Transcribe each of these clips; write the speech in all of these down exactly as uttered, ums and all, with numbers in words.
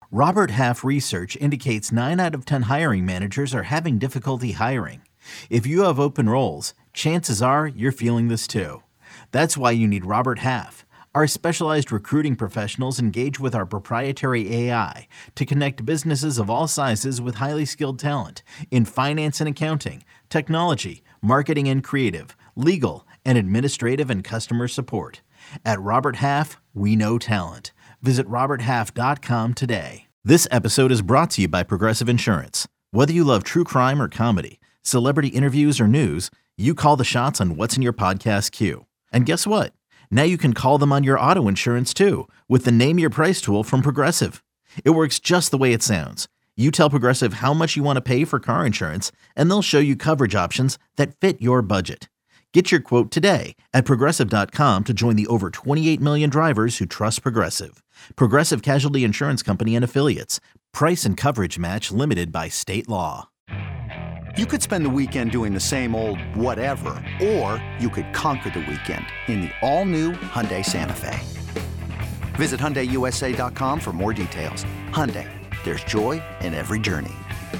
Robert Half research indicates nine out of ten hiring managers are having difficulty hiring. If you have open roles, chances are you're feeling this too. That's why you need Robert Half. Our specialized recruiting professionals engage with our proprietary A I to connect businesses of all sizes with highly skilled talent in finance and accounting, technology, marketing and creative, legal, and administrative and customer support. At Robert Half, we know talent. Visit robert half dot com today. This episode is brought to you by Progressive Insurance. Whether you love true crime or comedy, celebrity interviews or news, you call the shots on what's in your podcast queue. And guess what? Now you can call them on your auto insurance too with the Name Your Price tool from Progressive. It works just the way it sounds. You tell Progressive how much you want to pay for car insurance, and they'll show you coverage options that fit your budget. Get your quote today at progressive dot com to join the over twenty-eight million drivers who trust Progressive. Progressive Casualty Insurance Company and Affiliates. Price and coverage match limited by state law. You could spend the weekend doing the same old whatever, or you could conquer the weekend in the all-new Hyundai Santa Fe. Visit Hyundai U S A dot com for more details. Hyundai, there's joy in every journey.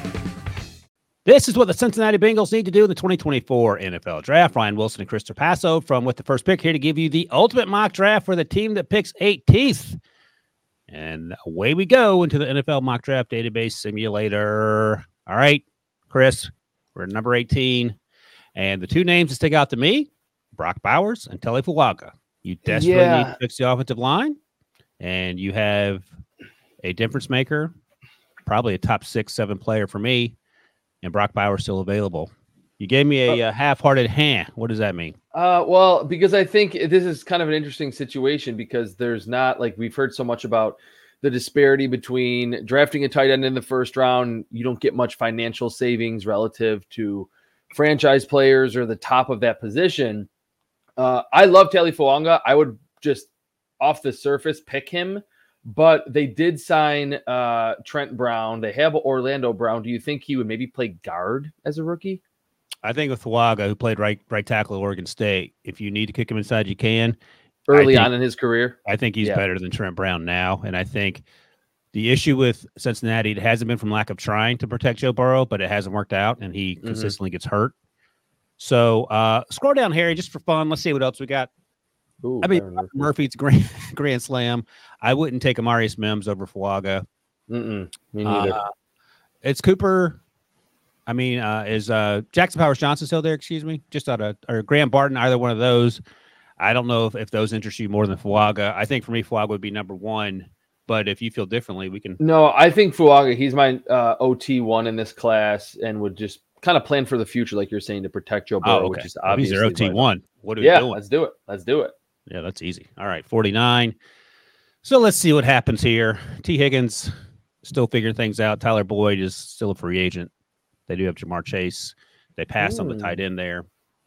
This is what the Cincinnati Bengals need to do in the twenty twenty-four N F L Draft. Ryan Wilson and Chris Trapasso from With the First Pick here to give you the ultimate mock draft for the team that picks eighteenth. And away we go into the N F L Mock Draft Database Simulator. All right, Chris, we're at number eighteen. And the two names that stick out to me, Brock Bowers and Telly Fuaga. You desperately Yeah. need to fix the offensive line, and you have a difference maker, probably a top six, seven player for me, and Brock Bowers still available. You gave me a, a half-hearted hand. What does that mean? Uh, well, because I think this is kind of an interesting situation because there's not, like, we've heard so much about the disparity between drafting a tight end in the first round. You don't get much financial savings relative to franchise players or the top of that position. Uh, I love Telly Fuaga. I would just off the surface pick him, but they did sign uh, Trent Brown. They have Orlando Brown. Do you think he would maybe play guard as a rookie? I think with Fuaga, who played right right tackle at Oregon State, if you need to kick him inside, you can. Early think, on in his career? I think he's Yeah. better than Trent Brown now. And I think the issue with Cincinnati, it hasn't been from lack of trying to protect Joe Burrow, but it hasn't worked out, and he mm-hmm. consistently gets hurt. So uh, scroll down, Harry, just for fun. Let's see what else we got. Ooh, I mean, Murphy. Murphy's grand, grand slam. I wouldn't take Amarius Mims over Fuaga. Mm-mm, me neither. Uh, it's Cooper. I mean, uh, is uh, Jackson Powers Johnson still there? Excuse me. Just out of or Graham Barton, either one of those. I don't know if, if those interest you more than Fuaga. I think for me, Fuaga would be number one. But if you feel differently, we can. No, I think Fuaga, he's my uh, O T one in this class and would just kind of plan for the future, like you're saying, to protect Joe Burrow, oh, okay. which is obviously. He's O T one. What are we yeah, doing? let's do it. Let's do it. Yeah, that's easy. All right, forty-nine. So let's see what happens here. T. Higgins still figuring things out. Tyler Boyd is still a free agent. They do have Jamar Chase. They passed Ooh. on the tight end there.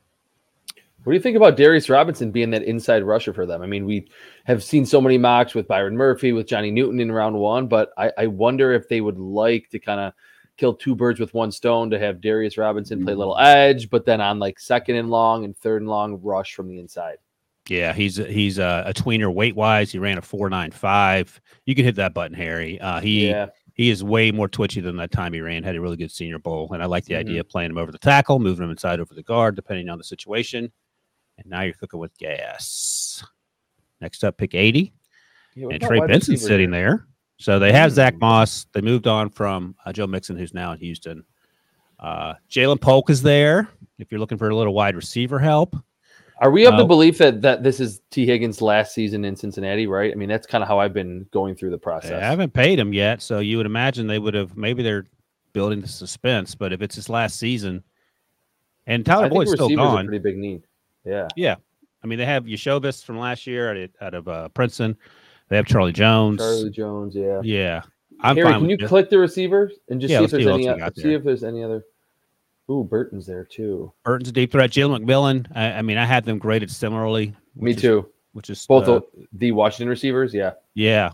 What do you think about Darius Robinson being that inside rusher for them? I mean, we have seen so many mocks with Byron Murphy, with Johnny Newton in round one, but I, I wonder if they would like to kind of kill two birds with one stone to have Darius Robinson play a little edge, but then on like second and long and third and long rush from the inside. Yeah, he's he's a, a tweener weight wise. He ran a four nine five. You can hit that button, Harry. Uh, he yeah. he is way more twitchy than that time he ran. Had a really good Senior Bowl, and I like the Mm-hmm. idea of playing him over the tackle, moving him inside over the guard, depending on the situation. And now you're cooking with gas. Next up, pick eighty, yeah, and Trey Benson sitting here? there. So they have mm. Zach Moss. They moved on from uh, Joe Mixon, who's now in Houston. Uh, Jalen Polk is there. If you're looking for a little wide receiver help. Are we of uh, the belief that, that this is T. Higgins' last season in Cincinnati, right? I mean, that's kind of how I've been going through the process. They haven't paid him yet, so you would imagine they would have. Maybe they're building the suspense, but if it's his last season, and Tyler I think Boyd's still receivers gone, a pretty big need. Yeah, yeah. I mean, they have Yashovis from last year out of, out of uh, Princeton. They have Charlie Jones. Charlie Jones, yeah, yeah. I'm Harry, fine can you with click the receivers and just yeah, see if there's see any? else See there. if there's any other. Ooh, Burton's there too. Burton's a deep threat. Jalen McMillan. I, I mean, I had them graded similarly. Me is, too. Which is both uh, the, the Washington receivers. Yeah, yeah.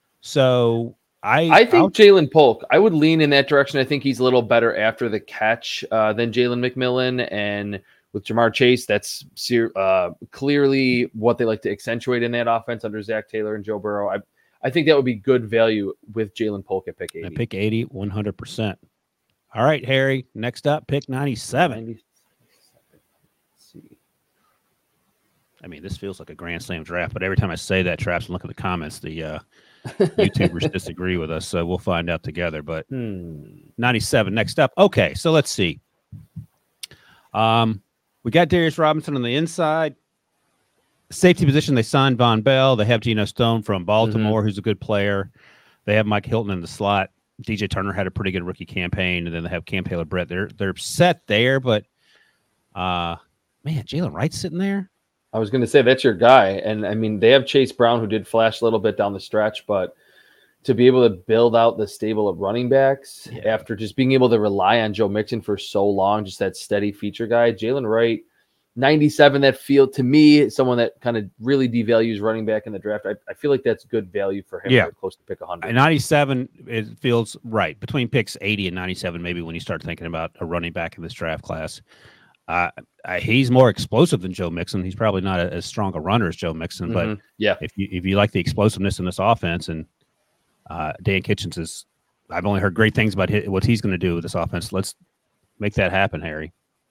So I, I think I'll, Jalen Polk. I would lean in that direction. I think he's a little better after the catch uh, than Jalen McMillan, and with Jamar Chase, that's uh, clearly what they like to accentuate in that offense under Zach Taylor and Joe Burrow. I I think that would be good value with Jalen Polk at pick eighty. At pick eighty, one hundred percent. All right, Harry. Next up, pick ninety-seven. ninety-seven. Let's see. I mean, this feels like a Grand Slam draft, but every time I say that, Traps, and look at the comments, the uh, YouTubers disagree with us, so we'll find out together. But Hmm. ninety-seven, next up. Okay, so let's see. Um, we got Darius Robinson on the inside. Safety position, they signed Von Bell. They have Geno Stone from Baltimore, who's a good player. They have Mike Hilton in the slot. D J Turner had a pretty good rookie campaign, and then they have Cam Taylor-Britt. They're they're set there, but uh, man, Jalen Wright's sitting there. I was going to say that's your guy. And I mean, they have Chase Brown who did flash a little bit down the stretch, but to be able to build out the stable of running backs Yeah. after just being able to rely on Joe Mixon for so long, just that steady feature guy, Jalen Wright, ninety-seven, that field to me, someone that kind of really devalues running back in the draft. I, I feel like that's good value for him. Yeah. Close to pick one hundred. At ninety-seven, it feels right. Between picks eighty and ninety-seven, maybe when you start thinking about a running back in this draft class. Uh, I, he's more explosive than Joe Mixon. He's probably not a, as strong a runner as Joe Mixon, but Mhm. yeah, if you if you like the explosiveness in this offense, and uh, Dan Kitchens is, I've only heard great things about his, what he's going to do with this offense. Let's make that happen, Harry.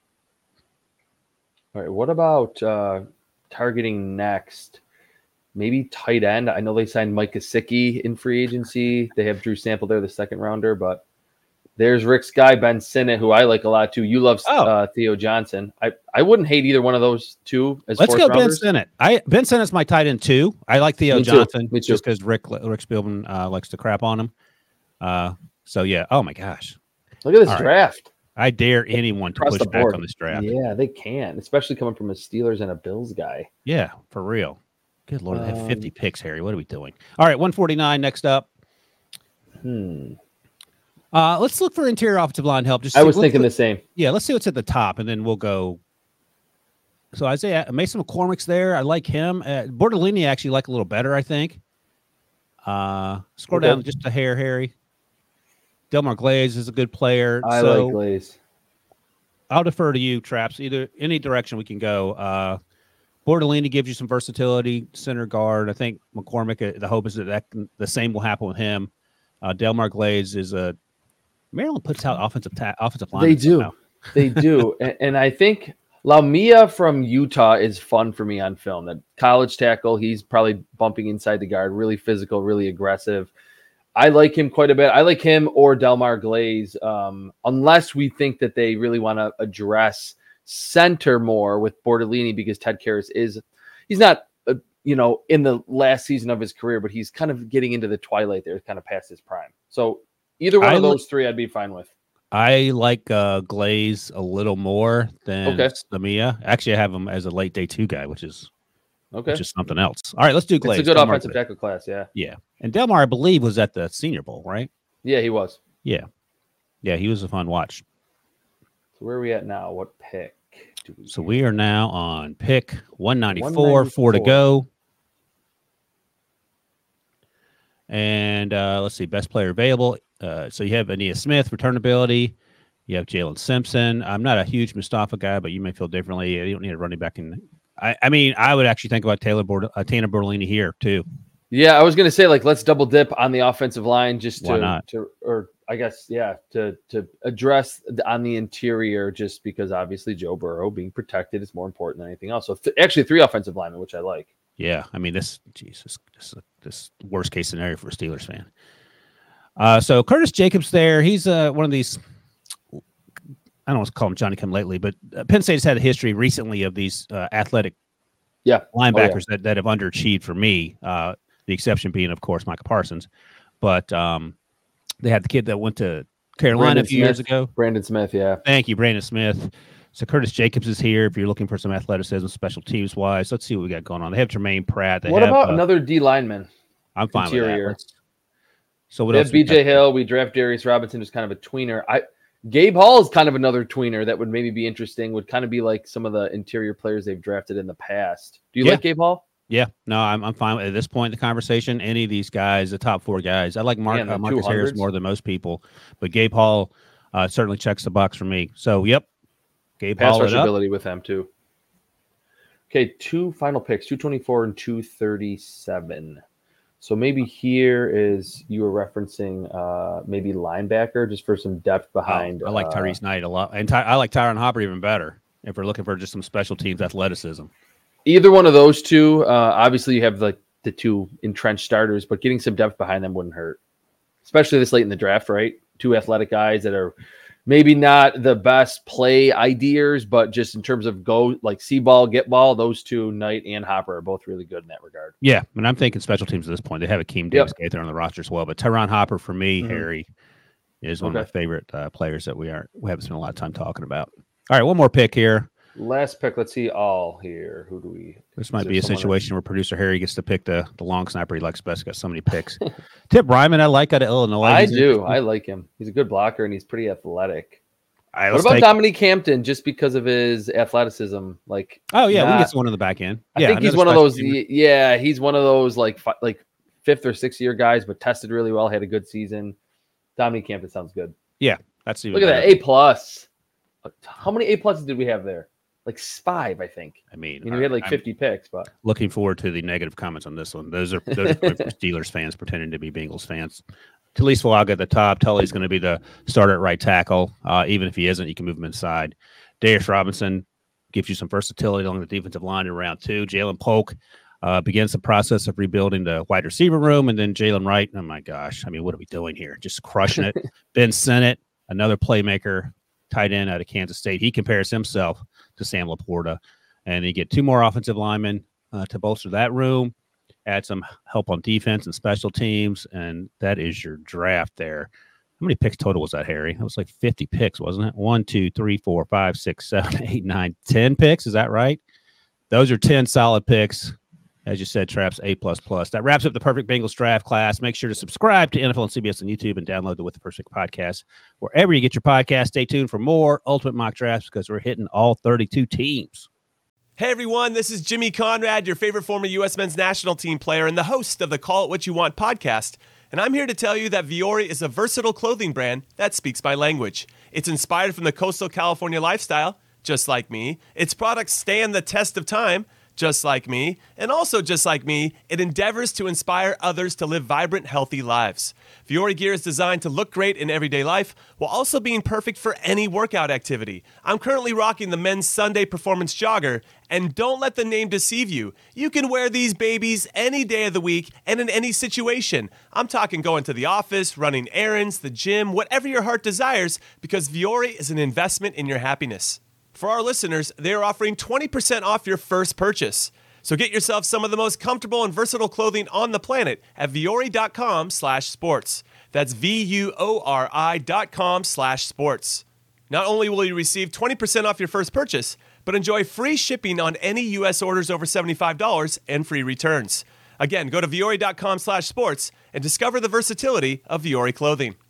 All right. What about uh, targeting next? Maybe tight end. I know they signed Mike Gesicki in free agency. They have Drew Sample there, the second rounder, but there's Rick's guy, Ben Sinnott, who I like a lot too. You love Oh. uh, Theo Johnson. I, I wouldn't hate either one of those two as Let's fourth go Ben rounders. Sinnott. I Ben Sinnott's my tight end too. I like Theo Me too. Johnson Me too. just because Rick Rick Spielman uh, likes to crap on him. Uh, so yeah. Oh my gosh, Look at this All right. draft. I dare anyone to Across push the back board. on this draft. Yeah, they can, especially coming from a Steelers and a Bills guy. Yeah, for real. Good Lord, they have Um, fifty picks, Harry. What are we doing? All right, one forty-nine next up. Hmm. Uh, let's look for interior offensive line help. Just I see- was let's thinking look- the same. Yeah, let's see what's at the top, and then we'll go. So Isaiah Mason McCormick's there. I like him. Uh, Bortolini I actually like a little better, I think. Uh, scroll Okay. down just a hair, Harry. Delmar Glaze is a good player. I so like Glaze. I'll defer to you, Traps. Either any direction we can go. Uh, Bortolini gives you some versatility, center guard. I think McCormick. Uh, the hope is that, that can, the same will happen with him. Uh, Delmar Glaze is a Maryland puts out offensive ta- offensive line. They do. They do. and, and I think Lamia from Utah is fun for me on film. That college tackle, he's probably bumping inside the guard, really physical, really aggressive. I like him quite a bit. I like him or Delmar Glaze, um, unless we think that they really want to address center more with Bortolini, because Ted Karras is, he's not, uh, you know, in the last season of his career, but he's kind of getting into the twilight there, kind of past his prime. So either one I of li- those three, I'd be fine with. I like uh, Glaze a little more than Okay. Lamia. Actually, I have him as a late day two guy, which is Okay. which is something else. All right, let's do Glaze. It's a good Delmar offensive Glaze. tackle class, yeah. Yeah, and Delmar, I believe, was at the Senior Bowl, right? Yeah, he was. Yeah, yeah, he was a fun watch. So where are we at now? What pick do we So have? we are now on pick one ninety-four, one ninety-four. four to go. And uh, let's see, best player available. Uh, so you have Aeneas Smith, return ability. You have Jalen Simpson. I'm not a huge Mustafa guy, but you may feel differently. You don't need a running back in. I, I mean, I would actually think about Taylor Bord- uh, Tanner Bortolini here too. Yeah, I was gonna say, like, let's double dip on the offensive line just Why to, not? to or I guess yeah, to to address the, on the interior, just because obviously Joe Burrow being protected is more important than anything else. So th- actually three offensive linemen, which I like. Yeah, I mean this. Jesus, this this worst case scenario for a Steelers fan. Uh, so Curtis Jacobs there. He's uh, one of these. I don't want to call him Johnny Come Lately, but uh, Penn State has had a history recently of these uh, athletic Yeah. linebackers that, that have underachieved for me. Uh, the exception being, of course, Micah Parsons. But um, they had the kid that went to Carolina Brandon a few years Smith. ago. Brandon Smith, yeah. Thank you, Brandon Smith. So Curtis Jacobs is here if you're looking for some athleticism, special teams wise. Let's see what we got going on. They have Jermaine Pratt. They What have, about uh, another D lineman? I'm fine interior? with that. Let's, so what We else? have we B J got? Hill. We draft Darius Robinson, who's kind of a tweener. I Gabe Hall is kind of another tweener that would maybe be interesting. Would kind of be like some of the interior players they've drafted in the past. Do you Yeah. like Gabe Hall? Yeah, no, I'm I'm fine with, at this point in the conversation. Any of these guys, the top four guys, I like Mark, Man, the uh, Marcus Harris two hundreds. more than most people, but Gabe Hall uh, certainly checks the box for me. So, yep, Gabe Pass Hall it rush up. ability with them too. Okay, two final picks, two twenty-four and two thirty-seven. So maybe here is you were referencing uh, maybe linebacker just for some depth behind. Oh, I like Tyrese uh, Knight a lot, and Ty- I like Tyron Hopper even better if we're looking for just some special teams athleticism. Either one of those two. Uh, obviously, you have like the two entrenched starters, but getting some depth behind them wouldn't hurt, especially this late in the draft, right? Two athletic guys that are maybe not the best play ideas, but just in terms of go like see ball, get ball, those two, Knight and Hopper, are both really good in that regard. Yeah, and I'm thinking special teams at this point. They have Akeem Davis Yep. Gaither on the roster as well, but Tyron Hopper for me, Mhm. Harry, is one Okay. of my favorite uh, players that we are we haven't spent a lot of time talking about. All right, one more pick here. Last pick. Let's see all here. Who do we? This is might there be a someone situation where producer Harry gets to pick the, the long sniper he likes best. Got so many picks. Tip Ryman, I like out of Illinois. I He's do. interesting. I like him. He's a good blocker and he's pretty athletic. I What let's about take- Dominique Hampton? Just because of his athleticism, like Oh yeah, we can not- get someone in the back end. I Yeah, think he's another one of special those. teamer. Yeah, he's one of those like fi- like fifth or sixth year guys, but tested really well. Had a good season. Dominique Hampton sounds good. That's even Look at better. that A plus. How many A pluses did we have there? Like five, I think. I mean, You know, we had like I'm fifty picks, but looking forward to the negative comments on this one. Those are those are coming from Steelers fans pretending to be Bengals fans. Talise Fuaga at the top. Tully's going to be the starter at right tackle. Uh, even if he isn't, you can move him inside. Darius Robinson gives you some versatility along the defensive line in round two. Jalen Polk uh, begins the process of rebuilding the wide receiver room. And then Jalen Wright, oh my gosh, I mean, what are we doing here? Just crushing it. Ben Sinnott, another playmaker, tight end out of Kansas State. He compares himself to Sam Laporta. And you get two more offensive linemen uh, to bolster that room, add some help on defense and special teams, and that is your draft there. How many picks total was that, Harry? That was like fifty picks, wasn't it? One, two, three, four, five, six, seven, eight, nine, ten picks. Is that right? Those are ten solid picks. As you said, Traps A plus plus. That wraps up the Perfect Bengals draft class. Make sure to subscribe to N F L and C B S on YouTube and download the With the Perfect podcast wherever you get your podcast. Stay tuned for more Ultimate Mock Drafts because we're hitting all thirty-two teams. Hey everyone, this is Jimmy Conrad, your favorite former U S men's national team player and the host of the Call It What You Want podcast. And I'm here to tell you that Vuori is a versatile clothing brand that speaks my language. It's inspired from the coastal California lifestyle, just like me. Its products stand the test of time, just like me. And also just like me, it endeavors to inspire others to live vibrant, healthy lives. Vuori gear is designed to look great in everyday life while also being perfect for any workout activity. I'm currently rocking the men's Sunday Performance Jogger, and don't let the name deceive you. You can wear these babies any day of the week and in any situation. I'm talking going to the office, running errands, the gym, whatever your heart desires, because Vuori is an investment in your happiness. For our listeners, they are offering twenty percent off your first purchase. So get yourself some of the most comfortable and versatile clothing on the planet at Vuori.com slash sports. That's V-U-O-R-I dot com slash sports. Not only will you receive twenty percent off your first purchase, but enjoy free shipping on any U S orders over seventy-five dollars and free returns. Again, go to Vuori.com slash sports and discover the versatility of Vuori clothing.